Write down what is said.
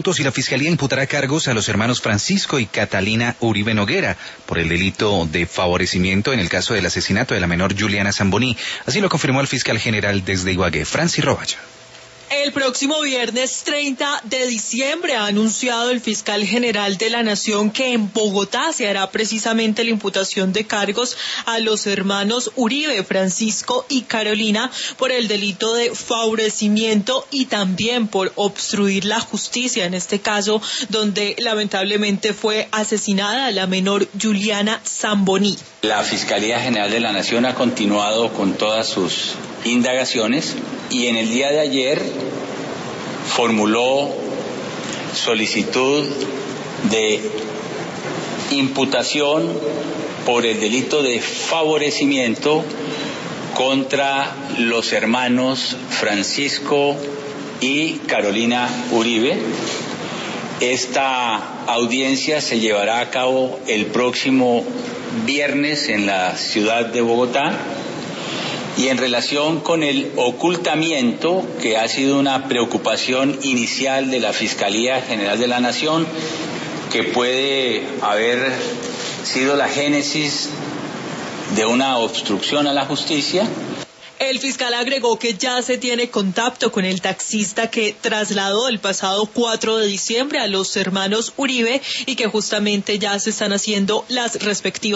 Y la Fiscalía imputará cargos a los hermanos Francisco y Catalina Uribe Noguera por el delito de favorecimiento en el caso del asesinato de la menor Juliana Zamboní. Así lo confirmó el fiscal general desde Ibagué, Francis Robaya. El próximo viernes 30 de diciembre ha anunciado el fiscal general de la Nación que en Bogotá se hará precisamente la imputación de cargos a los hermanos Uribe, Francisco y Carolina por el delito de favorecimiento y también por obstruir la justicia, en este caso donde lamentablemente fue asesinada la menor Juliana Zamboní. La Fiscalía General de la Nación ha continuado con todas sus indagaciones y en el día de ayer formuló solicitud de imputación por el delito de favorecimiento contra los hermanos Francisco y Carolina Uribe. Esta audiencia se llevará a cabo el próximo viernes en la ciudad de Bogotá. Y en relación con el ocultamiento, que ha sido una preocupación inicial de la Fiscalía General de la Nación, que puede haber sido la génesis de una obstrucción a la justicia. El fiscal agregó que ya se tiene contacto con el taxista que trasladó el pasado 4 de diciembre a los hermanos Uribe y que justamente ya se están haciendo las respectivas